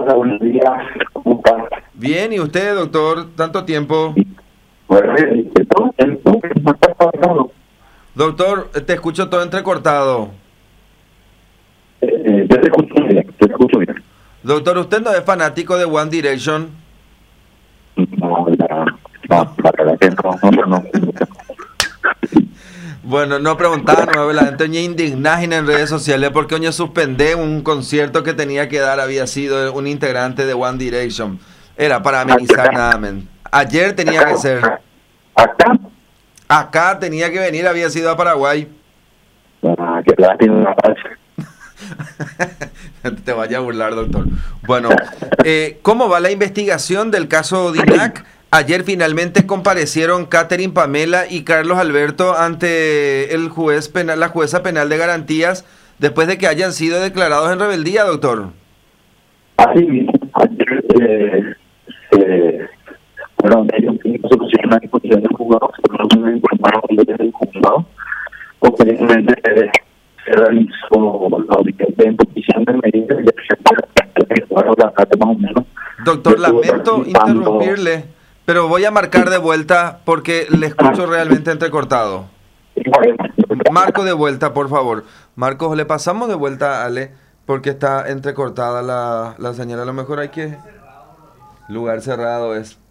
Hola, buenos días. ¿Cómo estás? Bien, ¿y usted, doctor? ¿Tanto tiempo? Bueno, todo el tiempo que me está pasando. Doctor, te escucho todo entrecortado. Yo te escucho bien, te escucho bien. Doctor, ¿usted no es fanático de One Direction? No, la verdad que no. Bueno, no preguntaba, no, la gente oña indignada en redes sociales porque oña suspender un concierto que tenía que dar, había sido un integrante de One Direction. Era para amenizar nada menos. Ayer tenía que ser. Acá, Acá tenía que venir, había sido a Paraguay. que lástima una paz. Te vaya a burlar, doctor. Bueno, ¿cómo va la investigación del caso Dinac? Ayer finalmente comparecieron Catherine Pamela y Carlos Alberto ante el juez penal, la jueza penal de garantías, después de que hayan sido declarados en rebeldía, doctor. Así mismo, ayer fueron ellos mismos se pusieron a disposición del juzgado, se fueron informados desde el juzgado. Posteriormente se realizó la audiencia de imposición de medidas y se la parte más o menos. Doctor, lamento interrumpirle, pero voy a marcar de vuelta porque le escucho realmente entrecortado. Marco de vuelta, por favor. Marcos, le pasamos de vuelta a Ale porque está entrecortada la señal. A lo mejor hay que... Lugar cerrado es.